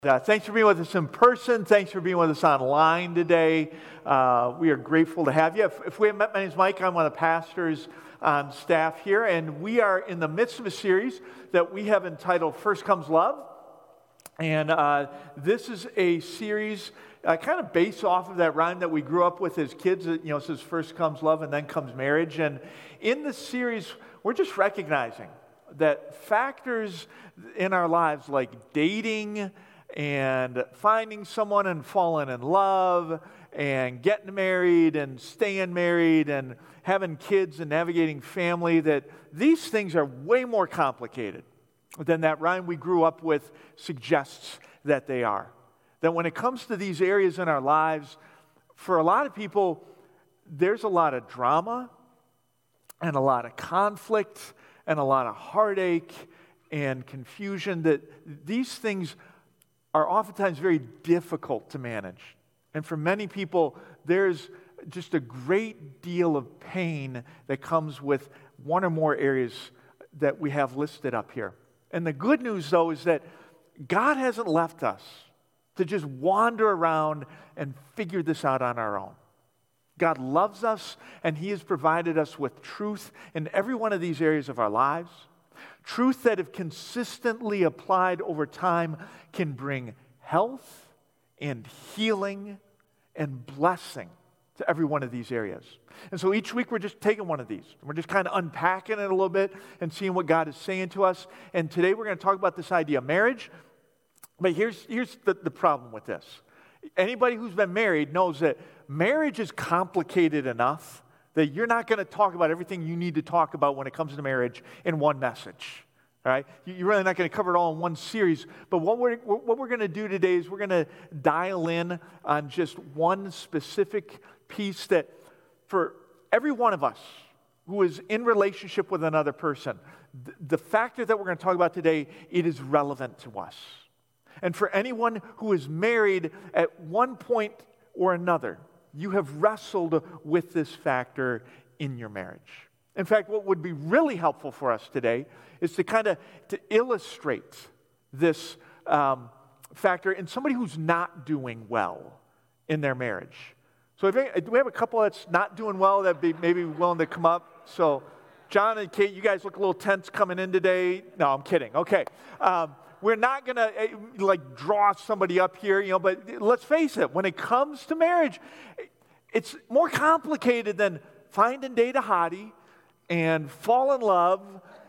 Thanks for being with us in person. Thanks for being with us online today. We are grateful to have you. If we haven't met, my name is Mike. I'm one of the pastors on staff here, and we are in the midst of a series that we have entitled First Comes Love. And this is a series kind of based off of that rhyme that we grew up with as kids. It says first comes love and then comes marriage. And in this series, we're just recognizing that factors in our lives like dating and finding someone and falling in love and getting married and staying married and having kids and navigating family, that these things are way more complicated than that rhyme we grew up with suggests that they are. That when it comes to these areas in our lives, for a lot of people, there's a lot of drama and a lot of conflict and a lot of heartache and confusion, that these things are oftentimes very difficult to manage. And for many people, there's just a great deal of pain that comes with one or more areas that we have listed up here. And the good news, though, is that God hasn't left us to just wander around and figure this out on our own. God loves us, and He has provided us with truth in every one of these areas of our lives. Truth that, if consistently applied over time, can bring health and healing and blessing to every one of these areas. And so each week we're just taking one of these. We're just kind of unpacking it a little bit and seeing what God is saying to us. And today we're going to talk about this idea of marriage. But here's the problem with this. Anybody who's been married knows that marriage is complicated enough that you're not going to talk about everything you need to talk about when it comes to marriage in one message. All right? You're really not going to cover it all in one series. But what we're going to do today is we're going to dial in on just one specific piece that for every one of us who is in relationship with another person, the factor that we're going to talk about today, it is relevant to us. And for anyone who is married at one point or another, you have wrestled with this factor in your marriage. In fact, what would be really helpful for us today is to illustrate this factor in somebody who's not doing well in their marriage. So do we have a couple that's not doing well that be maybe willing to come up? So John and Kate, you guys look a little tense coming in today. No, I'm kidding. Okay. We're not going to draw somebody up here, but let's face it, when it comes to marriage, it's more complicated than find and date a hottie and fall in love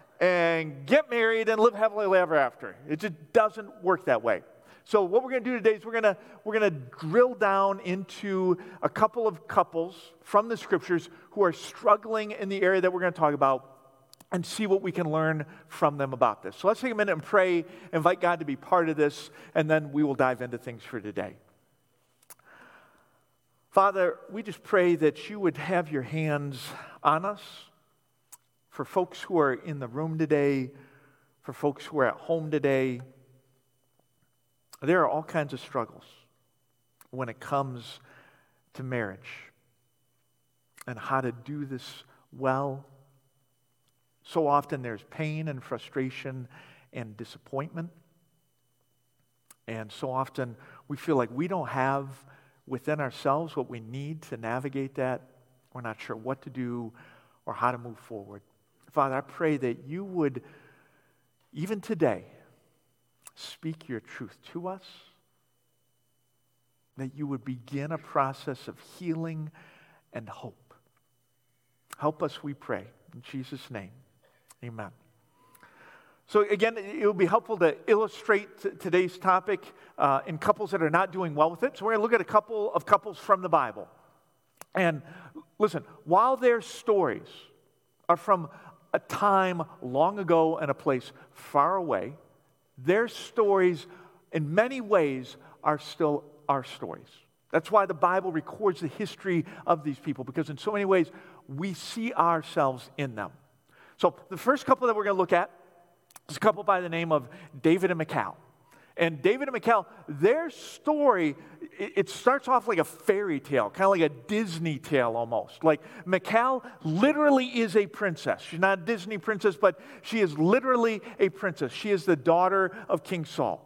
and get married and live happily ever after. It just doesn't work that way. So what we're going to do today is we're going to drill down into a couple of couples from the scriptures who are struggling in the area that we're going to talk about, and see what we can learn from them about this. So let's take a minute and pray, invite God to be part of this, and then we will dive into things for today. Father, we just pray that you would have your hands on us. For folks who are in the room today, for folks who are at home today, there are all kinds of struggles when it comes to marriage and how to do this well. So often there's pain and frustration and disappointment. And so often we feel like we don't have within ourselves what we need to navigate that. We're not sure what to do or how to move forward. Father, I pray that you would, even today, speak your truth to us, that you would begin a process of healing and hope. Help us, we pray, in Jesus' name. Amen. So again, it would be helpful to illustrate today's topic in couples that are not doing well with it. So we're going to look at a couple of couples from the Bible. And listen, while their stories are from a time long ago and a place far away, their stories in many ways are still our stories. That's why the Bible records the history of these people, because in so many ways we see ourselves in them. So the first couple that we're going to look at is a couple by the name of David and Michal. And David and Michal, their story, it starts off like a fairy tale, kind of like a Disney tale almost. Like Michal literally is a princess. She's not a Disney princess, but she is literally a princess. She is the daughter of King Saul.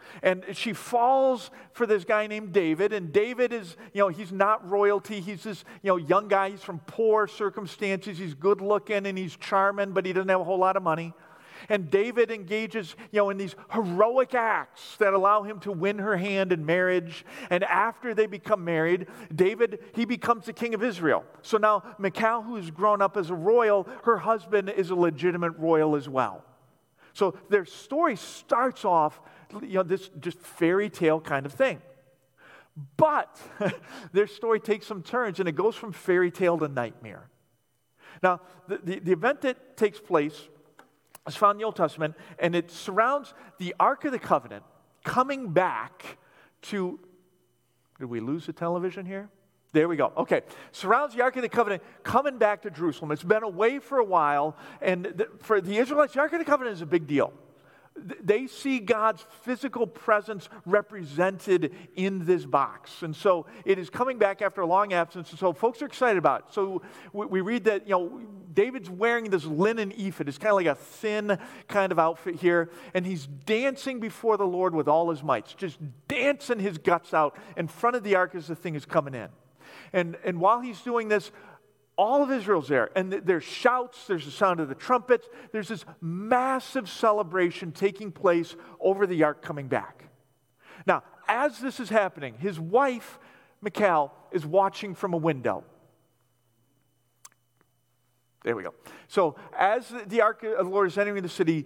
And she falls for this guy named David, and David is, he's not royalty. He's this, young guy. He's from poor circumstances. He's good looking and he's charming, but he doesn't have a whole lot of money. And David engages, in these heroic acts that allow him to win her hand in marriage. And after they become married, he becomes the king of Israel. So now Michal, who's grown up as a royal, her husband is a legitimate royal as well. So their story starts off, this just fairy tale kind of thing. But their story takes some turns, and it goes from fairy tale to nightmare. Now, the event that takes place is found in the Old Testament, and it surrounds the Ark of the Covenant coming back to... Did we lose the television here? There we go. Okay. Surrounds the Ark of the Covenant coming back to Jerusalem. It's been away for a while, and for the Israelites, the Ark of the Covenant is a big deal. They see God's physical presence represented in this box. And so it is coming back after a long absence. And so folks are excited about it. So we read that, David's wearing this linen ephod. It's kind of like a thin kind of outfit here. And he's dancing before the Lord with all his might. Just dancing his guts out in front of the ark as the thing is coming in. And while he's doing this, all of Israel's there, and there's shouts, there's the sound of the trumpets, there's this massive celebration taking place over the ark coming back. Now, as this is happening, his wife, Michal, is watching from a window. There we go. So, as the ark of the Lord is entering the city,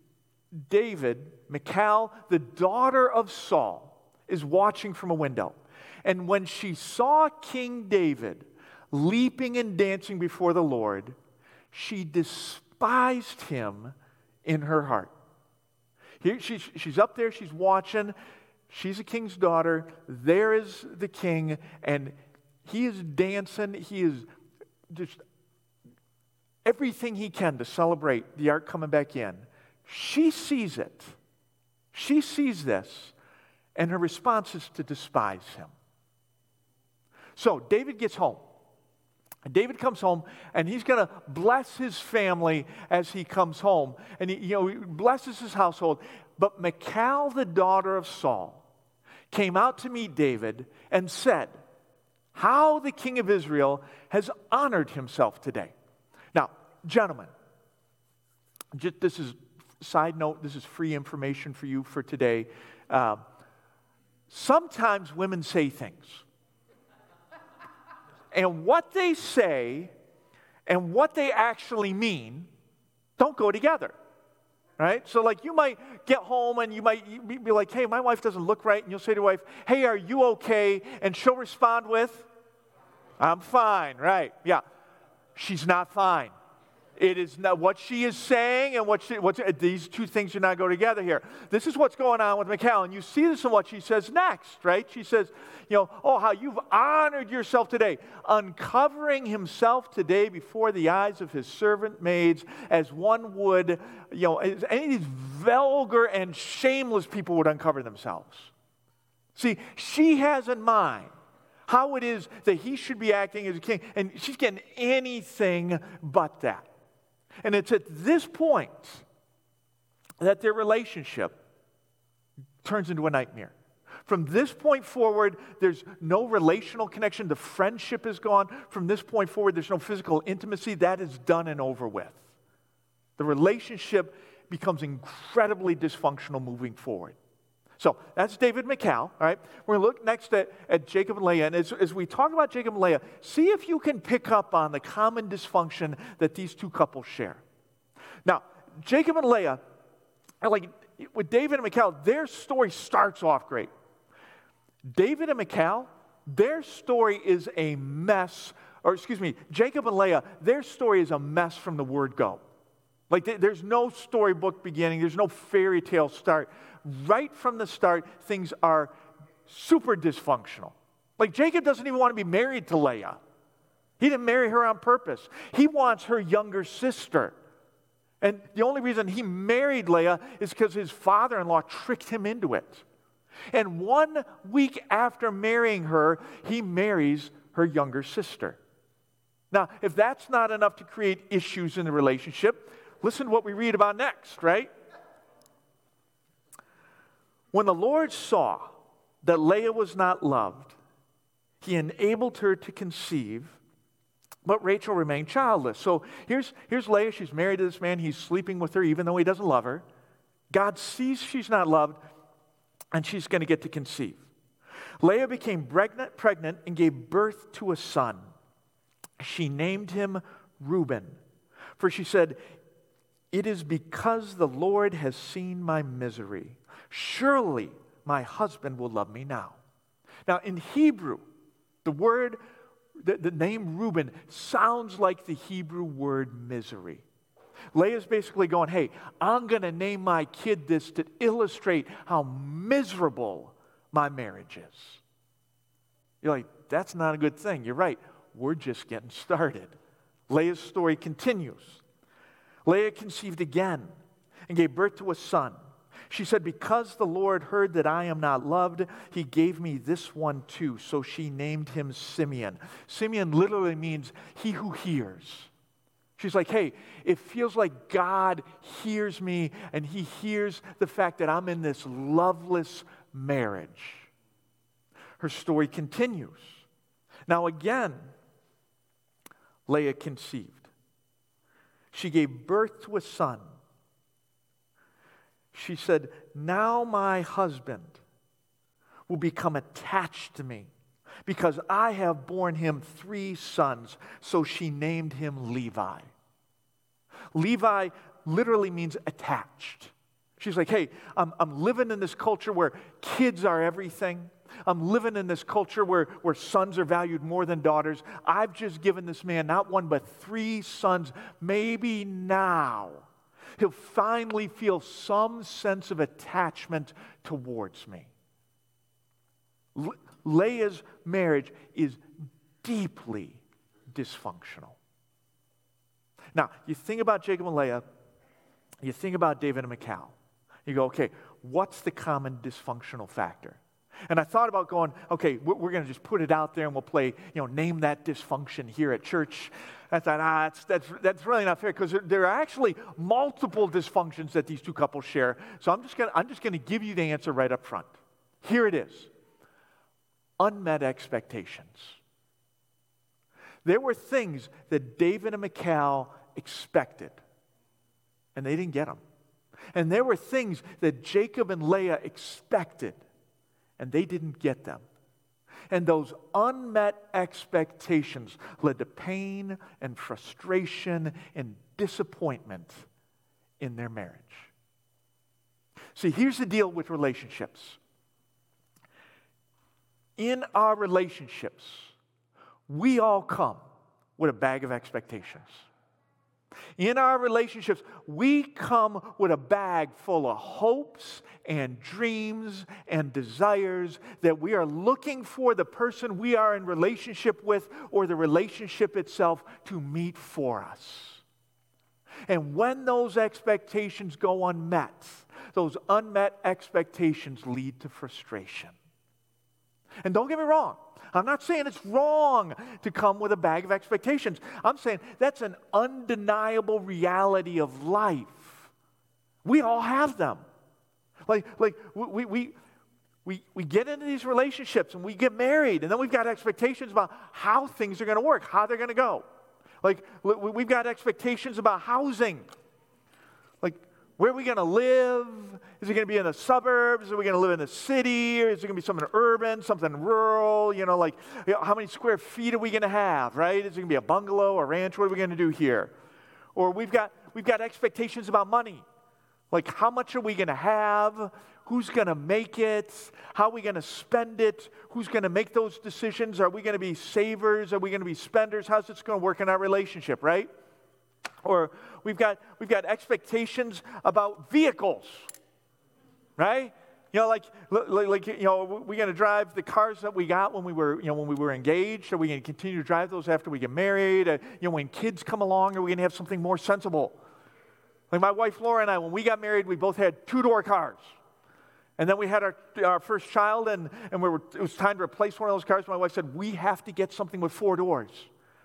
Michal, the daughter of Saul, is watching from a window. And when she saw King David leaping and dancing before the Lord, she despised him in her heart. Here, she's up there, she's watching. She's a king's daughter. There is the king, and he is dancing. He is just everything he can to celebrate the ark coming back in. She sees it. She sees this, and her response is to despise him. So David gets home. David comes home, and he's going to bless his family as he comes home. And he blesses his household. But Michal, the daughter of Saul, came out to meet David and said, "How the king of Israel has honored himself today." Now, gentlemen, this is side note, this is free information for you for today. Sometimes women say things. And what they say and what they actually mean don't go together, right? So like you might get home and you might be like, "Hey, my wife doesn't look right." And you'll say to your wife, "Hey, are you okay?" And she'll respond with, "I'm fine," right? Yeah. She's not fine. It is not what she is saying, and these two things do not go together here. This is what's going on with Michal, and you see this in what she says next, right? She says, "Oh, how you've honored yourself today, uncovering himself today before the eyes of his servant maids, as one would, as any of these vulgar and shameless people would uncover themselves." See, she has in mind how it is that he should be acting as a king, and she's getting anything but that. And it's at this point that their relationship turns into a nightmare. From this point forward, there's no relational connection. The friendship is gone. From this point forward, there's no physical intimacy. That is done and over with. The relationship becomes incredibly dysfunctional moving forward. So that's David and Michal, all right? We're going to look next at Jacob and Leah. And as we talk about Jacob and Leah, see if you can pick up on the common dysfunction that these two couples share. Now, Jacob and Leah, like with David and Michal, their story starts off great. David and Michal, their story is a mess. Jacob and Leah, their story is a mess from the word go. Like there's no storybook beginning. There's no fairy tale start. Right from the start, things are super dysfunctional. Like Jacob doesn't even want to be married to Leah. He didn't marry her on purpose. He wants her younger sister. And the only reason he married Leah is because his father-in-law tricked him into it. And 1 week after marrying her, he marries her younger sister. Now, if that's not enough to create issues in the relationship, listen to what we read about next, right? When the Lord saw that Leah was not loved, he enabled her to conceive, but Rachel remained childless. So here's Leah. She's married to this man. He's sleeping with her even though he doesn't love her. God sees she's not loved, and she's going to get to conceive. Leah became pregnant and gave birth to a son. She named him Reuben, for she said, "It is because the Lord has seen my misery. Surely my husband will love me now." Now in Hebrew, the name Reuben sounds like the Hebrew word misery. Leah's basically going, hey, I'm going to name my kid this to illustrate how miserable my marriage is. You're like, that's not a good thing. You're right. We're just getting started. Leah's story continues. Leah conceived again and gave birth to a son. She said, "Because the Lord heard that I am not loved, he gave me this one too." So she named him Simeon. Simeon literally means he who hears. She's like, hey, it feels like God hears me, and he hears the fact that I'm in this loveless marriage. Her story continues. Now again, Leah conceived. She gave birth to a son. She said, "Now my husband will become attached to me because I have borne him 3 sons." So she named him Levi. Levi literally means attached. She's like, hey, I'm living in this culture where kids are everything. I'm living in this culture where sons are valued more than daughters. I've just given this man not 1 but 3 sons. Maybe now he'll finally feel some sense of attachment towards me. Leah's marriage is deeply dysfunctional. Now, you think about Jacob and Leah, you think about David and Michal. You go, okay, what's the common dysfunctional factor? And I thought about going, okay, we're going to just put it out there and we'll play, name that dysfunction here at church. I thought, that's really not fair, because there are actually multiple dysfunctions that these two couples share. So I'm just going to give you the answer right up front. Here it is. Unmet expectations. There were things that David and Michal expected, and they didn't get them. And there were things that Jacob and Leah expected, and they didn't get them. And those unmet expectations led to pain and frustration and disappointment in their marriage. See, here's the deal with relationships. In our relationships, we all come with a bag of expectations. In our relationships, we come with a bag full of hopes and dreams and desires that we are looking for the person we are in relationship with or the relationship itself to meet for us. And when those expectations go unmet, those unmet expectations lead to frustration. And don't get me wrong, I'm not saying it's wrong to come with a bag of expectations. I'm saying that's an undeniable reality of life. We all have them. Like we get into these relationships and we get married, and then we've got expectations about how things are going to work, how they're going to go. Like we've got expectations about housing. Like, where are we going to live? Is it going to be in the suburbs? Are we going to live in the city? Or is it going to be something urban, something rural? How many square feet are we going to have, right? Is it going to be a bungalow, a ranch? What are we going to do here? Or we've got expectations about money. Like, how much are we going to have? Who's going to make it? How are we going to spend it? Who's going to make those decisions? Are we going to be savers? Are we going to be spenders? How's this going to work in our relationship, right? Or we've got expectations about vehicles, right? We're going to drive the cars that we got when we were engaged. Are we going to continue to drive those after we get married? When kids come along, are we going to have something more sensible? Like my wife Laura and I, when we got married, we both had 2-door cars. And then we had our first child, and it was time to replace one of those cars. My wife said, we have to get something with 4 doors.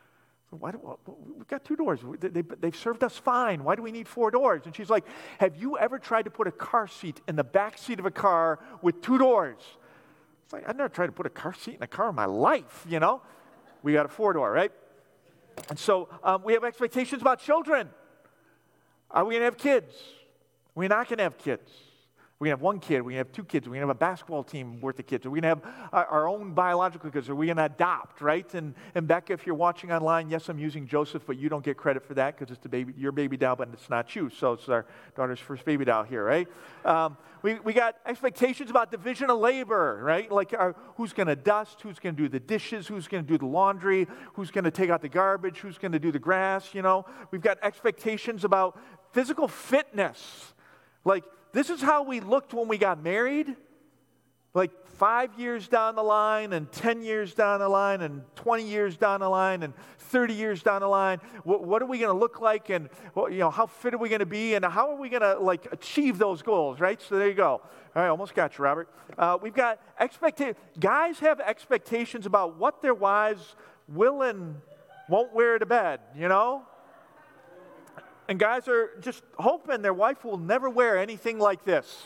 We've got 2 doors. They've served us fine. Why do we need 4 doors? And she's like, have you ever tried to put a car seat in the back seat of a car with 2 doors? It's like, I've never tried to put a car seat in a car in my life, We got a 4-door, right? And so we have expectations about children. Are we going to have kids? We're not going to have kids. We're going to have 1 kid. We're going to have 2 kids. We're going to have a basketball team worth of kids. We're going to have our own biological kids. Are we going to adopt, right? And Becca, if you're watching online, yes, I'm using Joseph, but you don't get credit for that because it's your baby doll, but it's not you. So it's our daughter's first baby doll here, right? We got expectations about division of labor, right? Like who's going to dust, who's going to do the dishes, who's going to do the laundry, who's going to take out the garbage, who's going to do the grass, We've got expectations about physical fitness. Like, this is how we looked when we got married. Like 5 years down the line, and 10 years down the line, and 20 years down the line, and 30 years down the line. What are we going to look like, and how fit are we going to be, and how are we going to achieve those goals, right? So there you go. All right, almost got you, Robert. We've got expectations. Guys have expectations about what their wives will and won't wear to bed, And guys are just hoping their wife will never wear anything like this,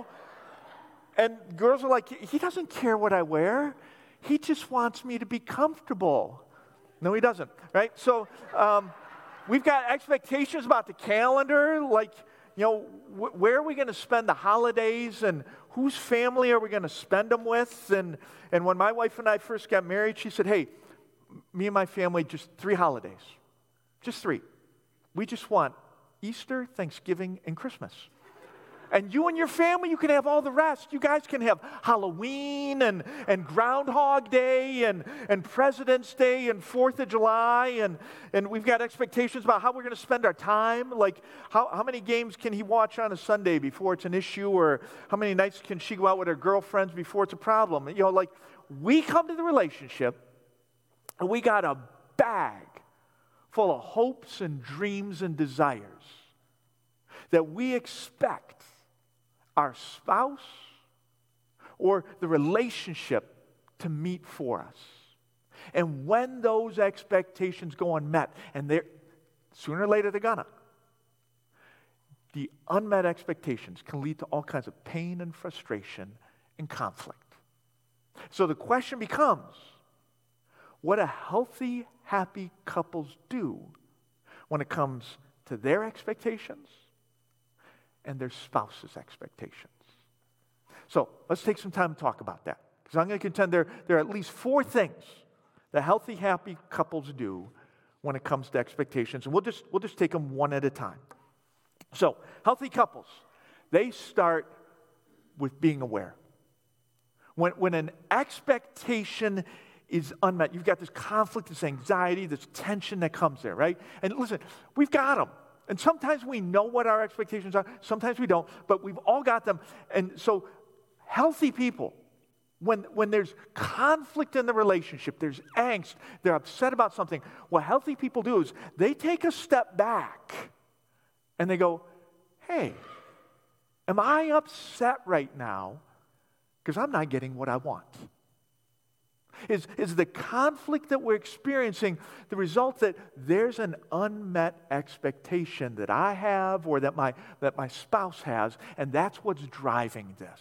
And girls are like, he doesn't care what I wear. He just wants me to be comfortable. No, he doesn't, right? So we've got expectations about the calendar, where are we going to spend the holidays, and whose family are we going to spend them with? And when my wife and I first got married, she said, hey, me and my family, just 3 holidays. Just 3. We just want Easter, Thanksgiving, and Christmas. And you and your family, you can have all the rest. You guys can have Halloween and Groundhog Day and President's Day and 4th of July. And we've got expectations about how we're going to spend our time. Like how many games can he watch on a Sunday before it's an issue? Or how many nights can she go out with her girlfriends before it's a problem? We come to the relationship and we got a bag full of hopes and dreams and desires that we expect our spouse or the relationship to meet for us. And when those expectations go unmet, and sooner or later they're gonna, the unmet expectations can lead to all kinds of pain and frustration and conflict. So the question becomes, what do healthy, happy couples do when it comes to their expectations and their spouse's expectations? So let's take some time to talk about that. Because I'm going to contend there are at least 4 things that healthy, happy couples do when it comes to expectations. And we'll just take them one at a time. So healthy couples, they start with being aware. When an expectation is unmet, you've got this conflict, this anxiety, this tension that comes there, right? And listen, we've got them. And sometimes we know what our expectations are, sometimes we don't, but we've all got them. And so healthy people, when there's conflict in the relationship, there's angst, they're upset about something, what healthy people do is they take a step back and they go, hey, am I upset right now because I'm not getting what I want? Is the conflict that we're experiencing the result that there's an unmet expectation that I have or that my spouse has, and that's what's driving this?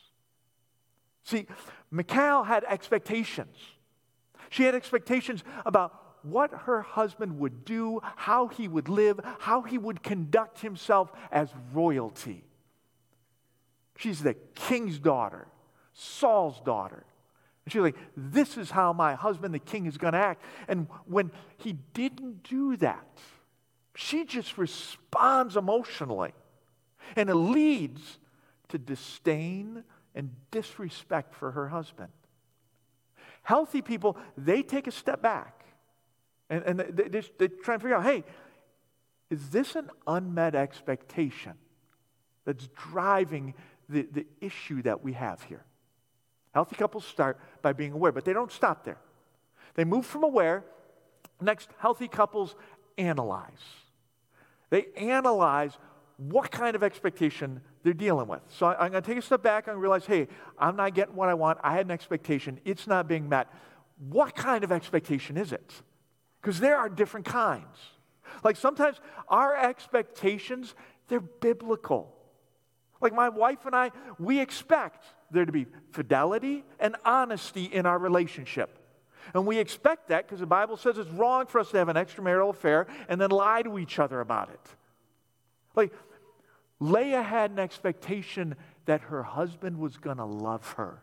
See, Michal had expectations. She had expectations about what her husband would do, how he would live, how he would conduct himself as royalty. She's the king's daughter, Saul's daughter. And she's like, this is how my husband, the king, is going to act. And when he didn't do that, she just responds emotionally. And it leads to disdain and disrespect for her husband. Healthy people, they take a step back. And they try and figure out, hey, is this an unmet expectation that's driving the issue that we have here? Healthy couples start by being aware, but they don't stop there. They move from aware. Next, healthy couples analyze. They analyze what kind of expectation they're dealing with. So I'm going to take a step back and realize, hey, I'm not getting what I want. I had an expectation. It's not being met. What kind of expectation is it? Because there are different kinds. Like sometimes our expectations, they're biblical. Like my wife and I, we expect there to be fidelity and honesty in our relationship. And we expect that because the Bible says it's wrong for us to have an extramarital affair and then lie to each other about it. Like Leah had an expectation that her husband was going to love her.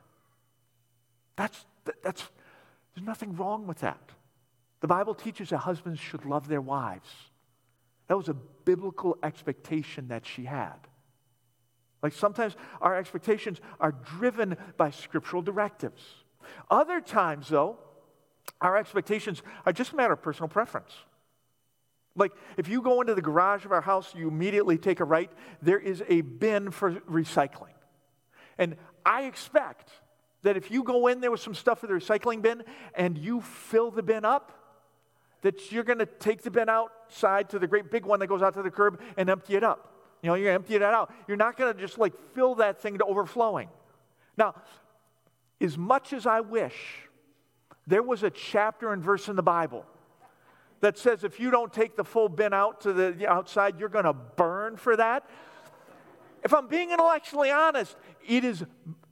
There's nothing wrong with that. The Bible teaches that husbands should love their wives. That was a biblical expectation that she had. Like sometimes our expectations are driven by scriptural directives. Other times, though, our expectations are just a matter of personal preference. Like if you go into the garage of our house, you immediately take a right, there is a bin for recycling. And I expect that if you go in there with some stuff for the recycling bin and you fill the bin up, that you're going to take the bin outside to the great big one that goes out to the curb and empty it up. You're going to empty that out. You're not going to just like fill that thing to overflowing. Now, as much as I wish there was a chapter and verse in the Bible that says if you don't take the full bin out to the outside, you're going to burn for that. If I'm being intellectually honest, it is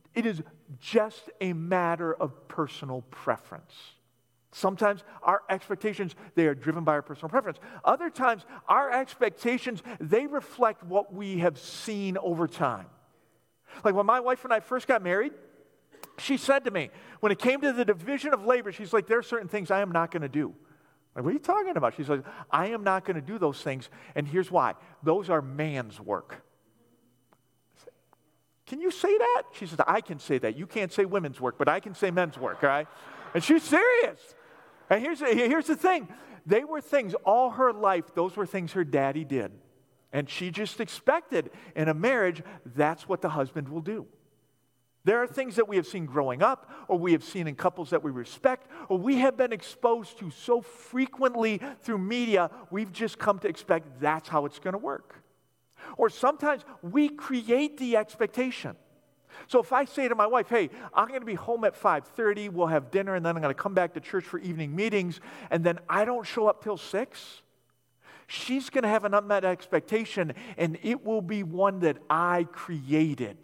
just a matter of personal preference. Sometimes our expectations, they are driven by our personal preference. Other times, our expectations, they reflect what we have seen over time. Like when my wife and I first got married, she said to me, when it came to the division of labor, she's like, there are certain things I am not going to do. Like, what are you talking about? She's like, I am not going to do those things, and here's why. Those are man's work. Said, can you say that? She says, I can say that. You can't say women's work, but I can say men's work, all right? And she's serious. And here's the thing. They were things all her life, those were things her daddy did. And she just expected in a marriage, that's what the husband will do. There are things that we have seen growing up, or we have seen in couples that we respect, or we have been exposed to so frequently through media, we've just come to expect that's how it's going to work. Or sometimes we create the expectation. So if I say to my wife, hey, I'm going to be home at 5:30, we'll have dinner, and then I'm going to come back to church for evening meetings, and then I don't show up till 6, she's going to have an unmet expectation, and it will be one that I created.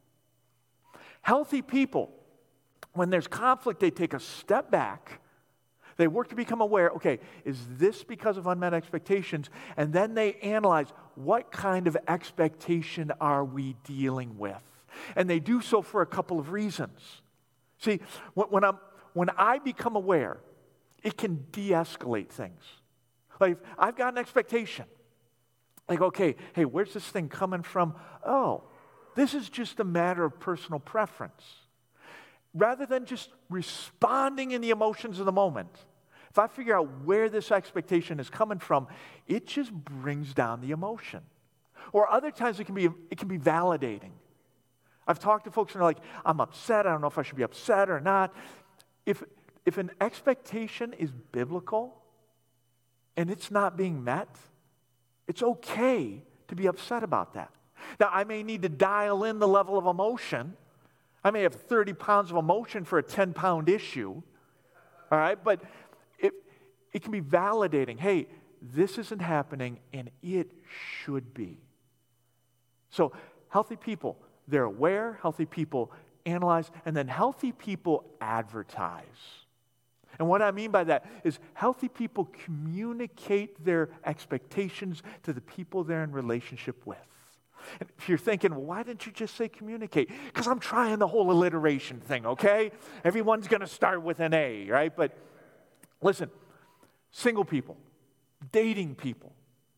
Healthy people, when there's conflict, they take a step back. They work to become aware, okay, is this because of unmet expectations? And then they analyze, what kind of expectation are we dealing with? And they do so for a couple of reasons. See, when I become aware, it can de-escalate things. Like, I've got an expectation. Like, okay, hey, where's this thing coming from? Oh, this is just a matter of personal preference. Rather than just responding in the emotions of the moment, if I figure out where this expectation is coming from, it just brings down the emotion. Or other times it can be validating. I've talked to folks and they're like, I'm upset. I don't know if I should be upset or not. If an expectation is biblical and it's not being met, it's okay to be upset about that. Now, I may need to dial in the level of emotion. I may have 30 pounds of emotion for a 10-pound issue. All right? But it can be validating. Hey, this isn't happening and it should be. So, healthy people, they're aware, healthy people analyze, and then healthy people advertise. And what I mean by that is healthy people communicate their expectations to the people they're in relationship with. And if you're thinking, well, why didn't you just say communicate? Because I'm trying the whole alliteration thing, okay? Everyone's going to start with an A, right? But listen, single people, dating people,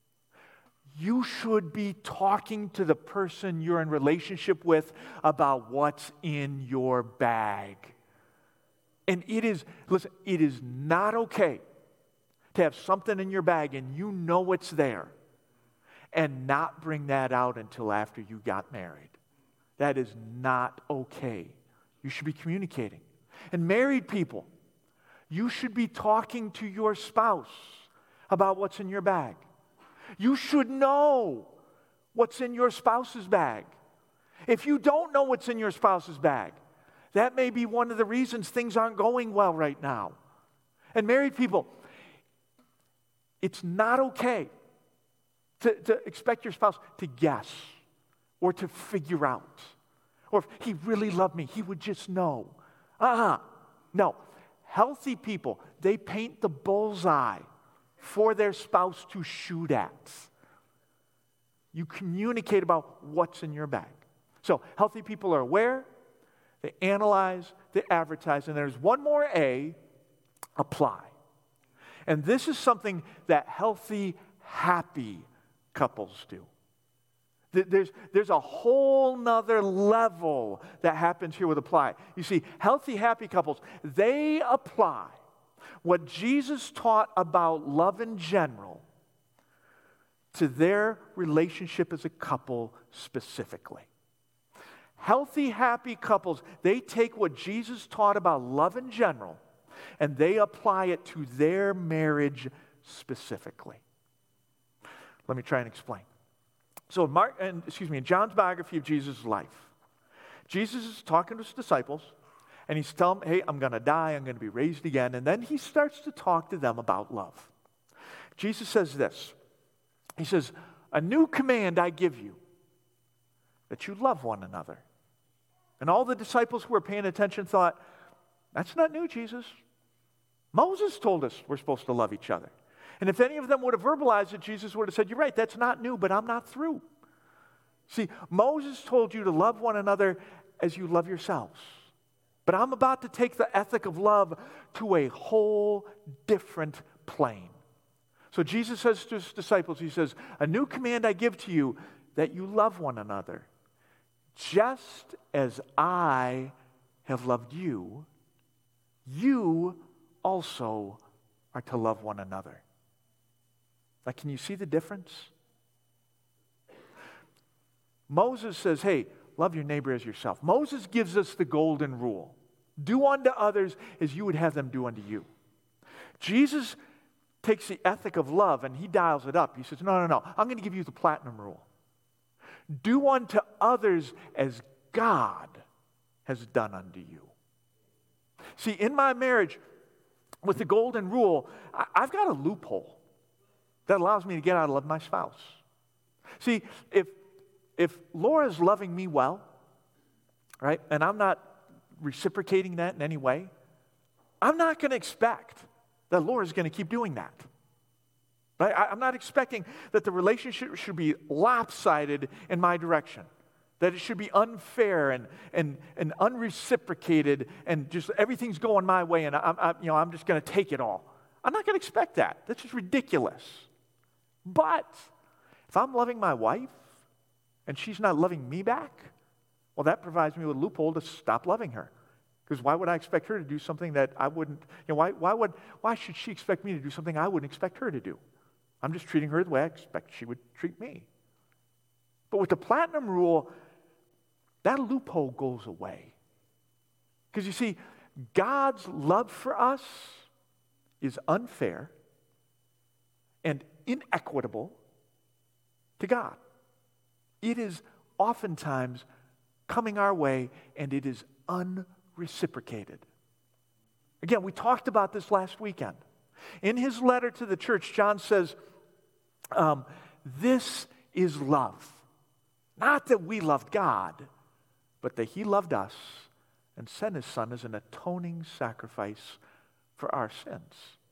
you should be talking to the person you're in relationship with about what's in your bag. And it is not okay to have something in your bag and you know it's there and not bring that out until after you got married. That is not okay. You should be communicating. And married people, you should be talking to your spouse about what's in your bag. You should know what's in your spouse's bag. If you don't know what's in your spouse's bag, that may be one of the reasons things aren't going well right now. And married people, It's not okay to expect your spouse to guess or to figure out. Or if he really loved me, he would just know. No. Healthy people, they paint the bullseye for their spouse to shoot at. You communicate about what's in your bag. So healthy people are aware, they analyze, they advertise, and there's one more A, apply. And this is something that healthy, happy couples do. There's a whole nother level that happens here with apply. You see, healthy, happy couples, they apply what Jesus taught about love in general to their relationship as a couple specifically. Healthy, happy couples, they take what Jesus taught about love in general and they apply it to their marriage specifically. Let me try and explain. So in John's biography of Jesus' life, Jesus is talking to his disciples, and he's telling them, hey, I'm going to die, I'm going to be raised again, and then he starts to talk to them about love. Jesus says this, he says, a new command I give you, that you love one another. And all the disciples who were paying attention thought, that's not new, Jesus. Moses told us we're supposed to love each other. And if any of them would have verbalized it, Jesus would have said, you're right, that's not new, but I'm not through. See, Moses told you to love one another as you love yourselves. But I'm about to take the ethic of love to a whole different plane. So Jesus says to his disciples, he says, a new command I give to you, that you love one another. Just as I have loved you, you also are to love one another. Now, can you see the difference? Moses says, hey, love your neighbor as yourself. Moses gives us the golden rule. Do unto others as you would have them do unto you. Jesus takes the ethic of love and he dials it up. He says, no, I'm going to give you the platinum rule. Do unto others as God has done unto you. See, in my marriage, with the golden rule, I've got a loophole that allows me to get out of love my spouse. See, if Laura's loving me well, right, and I'm not reciprocating that in any way, I'm not going to expect that Laura's going to keep doing that. Right? I'm not expecting that the relationship should be lopsided in my direction, that it should be unfair and unreciprocated, and just everything's going my way, and I'm just going to take it all. I'm not going to expect that. That's just ridiculous. But if I'm loving my wife and she's not loving me back, well, that provides me with a loophole to stop loving her. Because why would I expect her to do something that I wouldn't? Why should she expect me to do something I wouldn't expect her to do? I'm just treating her the way I expect she would treat me. But with the platinum rule, that loophole goes away. Because you see, God's love for us is unfair and inequitable to God. It is oftentimes coming our way, and it is unreciprocated. Again, we talked about this last weekend. In his letter to the church, John says, this is love. Not that we loved God, but that he loved us and sent his son as an atoning sacrifice for our sins.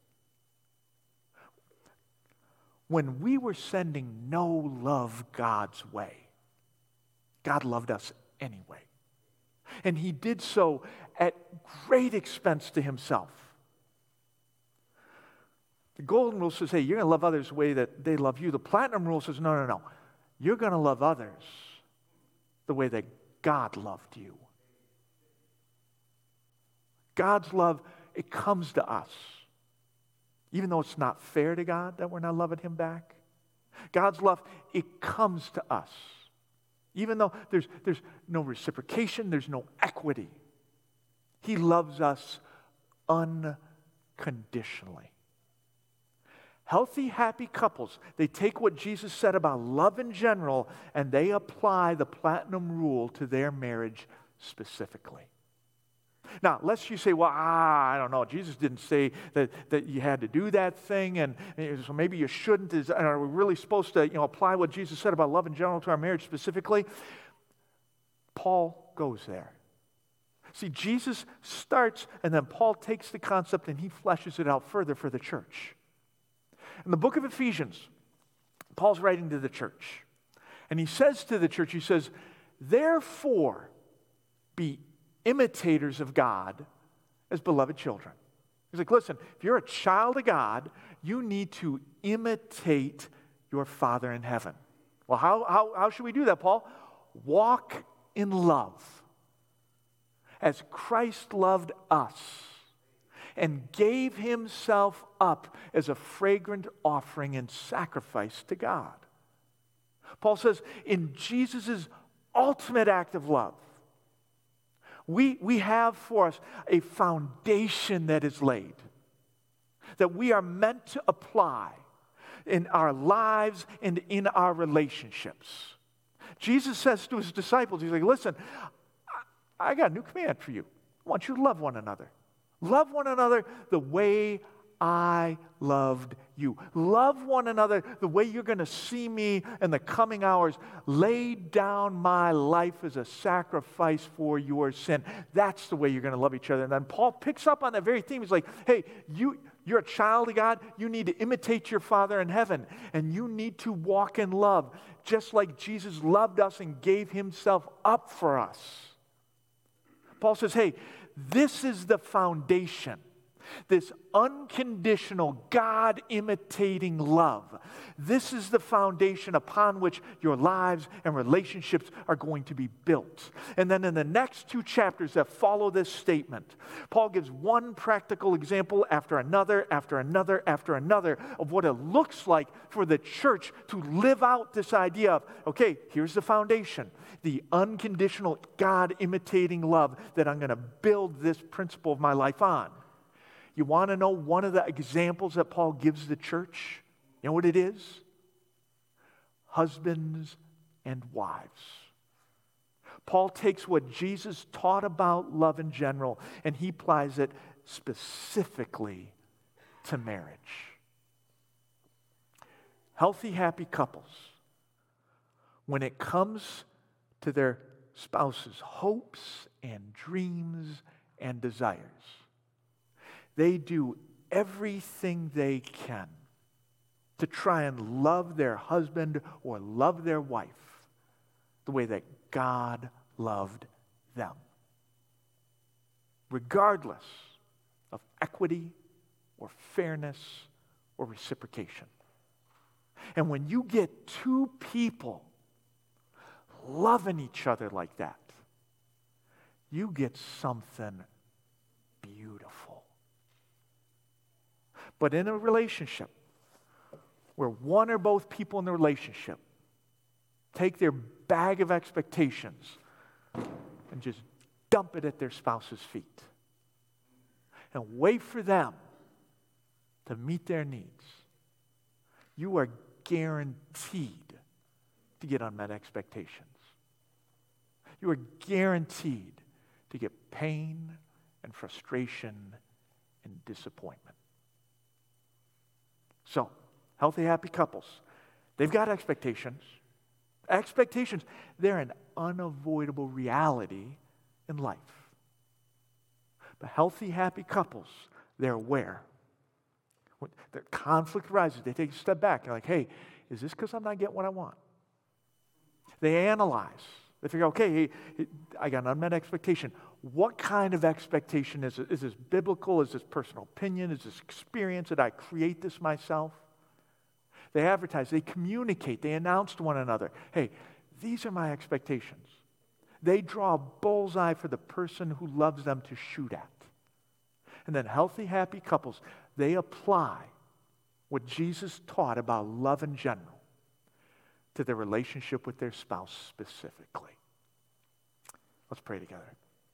When we were sending no love God's way, God loved us anyway. And he did so at great expense to himself. The golden rule says, hey, you're going to love others the way that they love you. The platinum rule says, no. You're going to love others the way that God loved you. God's love, it comes to us. Even though it's not fair to God that we're not loving him back. God's love, it comes to us. Even though there's no reciprocation, there's no equity. He loves us unconditionally. Healthy, happy couples, they take what Jesus said about love in general and they apply the platinum rule to their marriage specifically. Now, lest you say, well, I don't know, Jesus didn't say that you had to do that thing, and so maybe you shouldn't. Are we really supposed to apply what Jesus said about love in general to our marriage specifically? Paul goes there. See, Jesus starts, and then Paul takes the concept and he fleshes it out further for the church. In the book of Ephesians, Paul's writing to the church, and he says to the church, he says, therefore, be imitators of God as beloved children. He's like, listen, if you're a child of God, you need to imitate your Father in heaven. Well, how should we do that, Paul? Walk in love as Christ loved us and gave himself up as a fragrant offering and sacrifice to God. Paul says, in Jesus' ultimate act of love, we have for us a foundation that is laid, that we are meant to apply in our lives and in our relationships. Jesus says to his disciples, he's like, listen, I got a new command for you. I want you to love one another. Love one another the way I loved you. Love one another the way you're going to see me in the coming hours. Lay down my life as a sacrifice for your sin. That's the way you're going to love each other. And then Paul picks up on that very theme. He's like, hey, you're a child of God. You need to imitate your Father in heaven. And you need to walk in love, just like Jesus loved us and gave himself up for us. Paul says, hey, this is the foundation. This unconditional, God-imitating love. This is the foundation upon which your lives and relationships are going to be built. And then in the next 2 chapters that follow this statement, Paul gives one practical example after another, after another, after another of what it looks like for the church to live out this idea of, okay, here's the foundation, the unconditional, God-imitating love that I'm going to build this principle of my life on. You want to know one of the examples that Paul gives the church? You know what it is? Husbands and wives. Paul takes what Jesus taught about love in general and he applies it specifically to marriage. Healthy, happy couples, when it comes to their spouses' hopes and dreams and desires, they do everything they can to try and love their husband or love their wife the way that God loved them, regardless of equity or fairness or reciprocation. And when you get 2 people loving each other like that, you get something beautiful. But in a relationship where one or both people in the relationship take their bag of expectations and just dump it at their spouse's feet and wait for them to meet their needs, you are guaranteed to get unmet expectations. You are guaranteed to get pain and frustration and disappointment. So, healthy, happy couples, they've got expectations. Expectations, they're an unavoidable reality in life. But healthy, happy couples, they're aware. When their conflict arises, they take a step back. They're like, hey, is this because I'm not getting what I want? They analyze. They figure, okay, hey, I got an unmet expectation. What kind of expectation is it? Is this biblical? Is this personal opinion? Is this experience? Did I create this myself? They advertise, they communicate, they announce to one another, hey, these are my expectations. They draw a bullseye for the person who loves them to shoot at. And then healthy, happy couples, they apply what Jesus taught about love in general to their relationship with their spouse specifically. Let's pray together.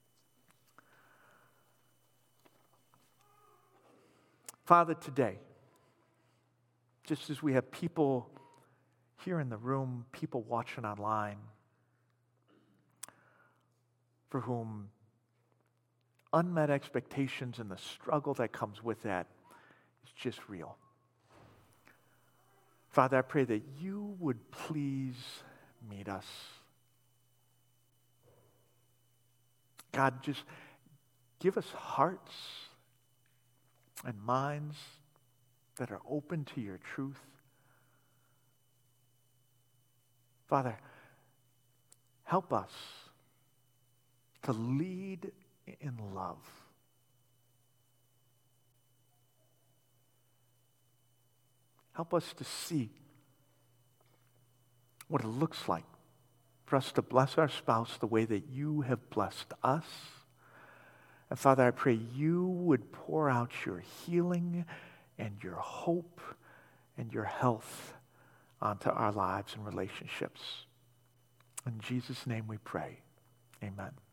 Father, today, just as we have people here in the room, people watching online, for whom unmet expectations and the struggle that comes with that is just real. Father, I pray that you would please meet us. God, just give us hearts and minds that are open to your truth. Father, help us to lead in love. Help us to see what it looks like for us to bless our spouse the way that you have blessed us. And Father, I pray you would pour out your healing and your hope and your health onto our lives and relationships. In Jesus' name we pray. Amen.